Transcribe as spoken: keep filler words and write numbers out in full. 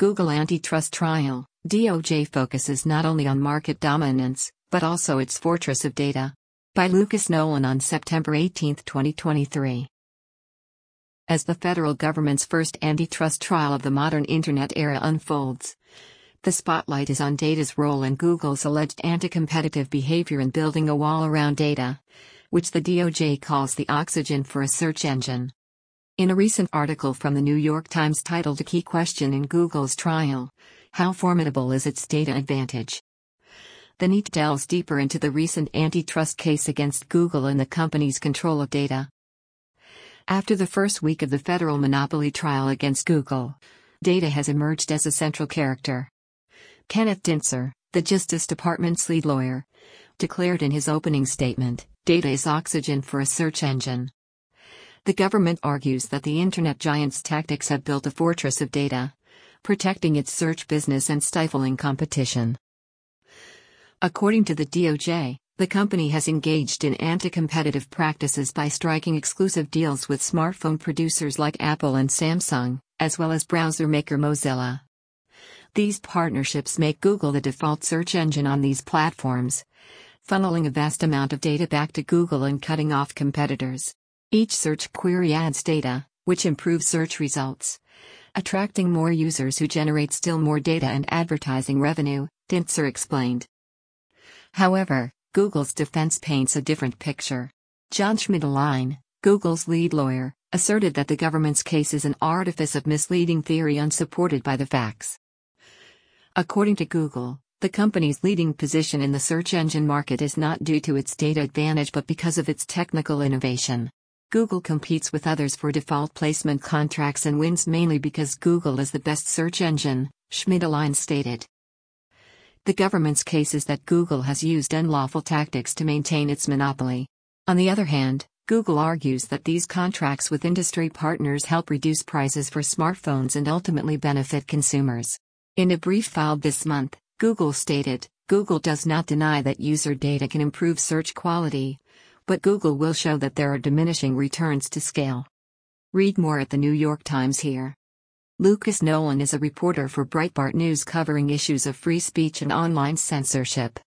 Google antitrust trial, D O J focuses not only on market dominance, but also its fortress of data. By Lucas Nolan on September eighteenth, twenty twenty-three. As the federal government's first antitrust trial of the modern Internet era unfolds, the spotlight is on data's role in Google's alleged anti-competitive behavior in building a wall around data, which the D O J calls the oxygen for a search engine. In a recent article from the New York Times titled "A Key Question in Google's Trial: How Formidable is Its Data Advantage?" The N E T delves deeper into the recent antitrust case against Google and the company's control of data. After the first week of the federal monopoly trial against Google, data has emerged as a central character. Kenneth Dintzer, the Justice Department's lead lawyer, declared in his opening statement, "Data is oxygen for a search engine." The government argues that the Internet giant's tactics have built a fortress of data, protecting its search business and stifling competition. According to the D O J, the company has engaged in anti-competitive practices by striking exclusive deals with smartphone producers like Apple and Samsung, as well as browser maker Mozilla. These partnerships make Google the default search engine on these platforms, funneling a vast amount of data back to Google and cutting off competitors. Each search query adds data, which improves search results, attracting more users who generate still more data and advertising revenue, Dintzer explained. However, Google's defense paints a different picture. John Schmidelein, Google's lead lawyer, asserted that the government's case is an artifice of misleading theory unsupported by the facts. According to Google, the company's leading position in the search engine market is not due to its data advantage but because of its technical innovation. Google competes with others for default placement contracts and wins mainly because Google is the best search engine, Schmidelein stated. The government's case is that Google has used unlawful tactics to maintain its monopoly. On the other hand, Google argues that these contracts with industry partners help reduce prices for smartphones and ultimately benefit consumers. In a brief filed this month, Google stated, Google does not deny that user data can improve search quality, but Google will show that there are diminishing returns to scale. Read more at the New York Times here. Lucas Nolan is a reporter for Breitbart News covering issues of free speech and online censorship.